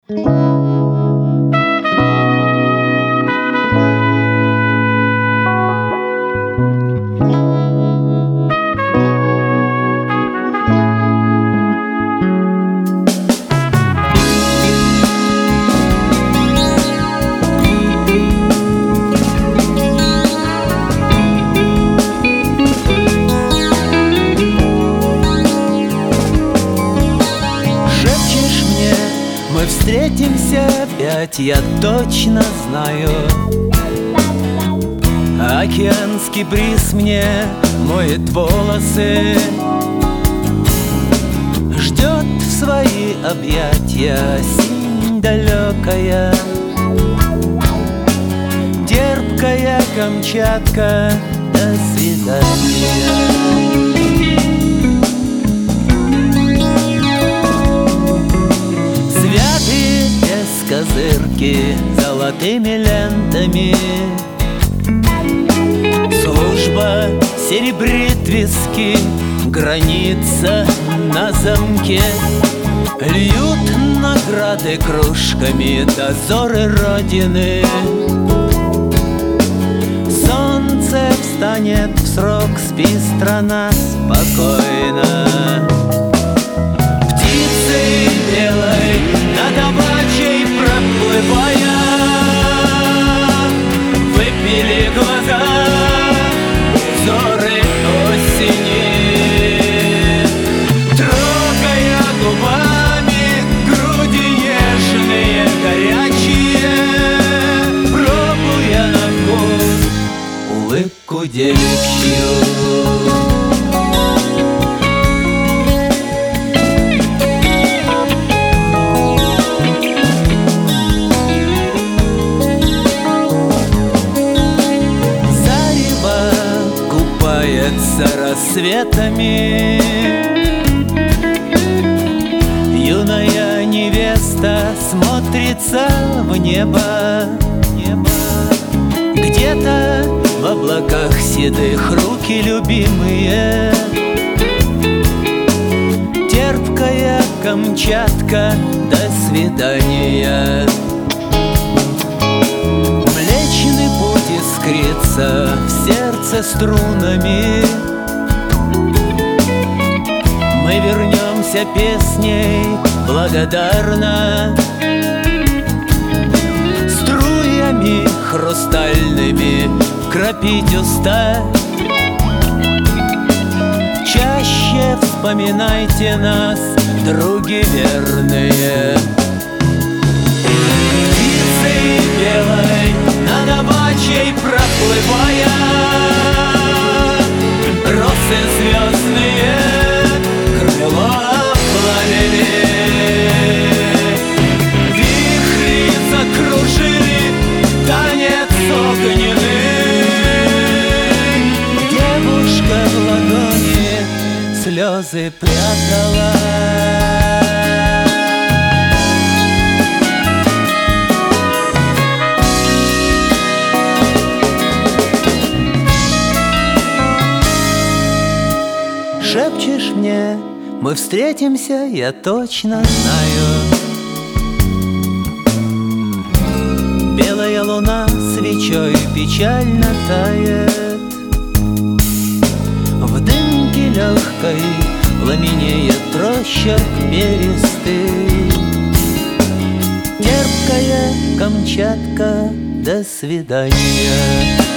Мы встретимся опять, я точно знаю. Океанский бриз мне моет волосы, ждет в свои объятия синь далекая. Терпкая Камчатка, до свидания. Козырки золотыми лентами, служба серебрит виски, граница на замке. Льют награды кружками дозоры Родины. Солнце встанет в срок, спи, страна, спокойно. Птицей белой над Табачей проплывая, выпили глаза взоры осени, трогая губами груди нежные, горячие, пробуя на вкус улыбку девичью. Рассветами юная невеста смотрится в небо. Где-то в облаках седых руки любимые. Терпкая Камчатка, до свидания. Млечный путь искрится в сердце струнами. Мы вернемся песней благодарно, струями хрустальными кропить уста. Чаще вспоминайте нас, други верные. Птицей белой над Табачей проплывая, росы звездные крыла пламени, вихри закружили танец огненный. Девушка в ладони слезы прятала. Шепчешь мне, мы встретимся, я точно знаю. Белая луна свечой печально тает, в дымке легкой пламенеет росчерк перистый. Терпкая Камчатка, до свидания.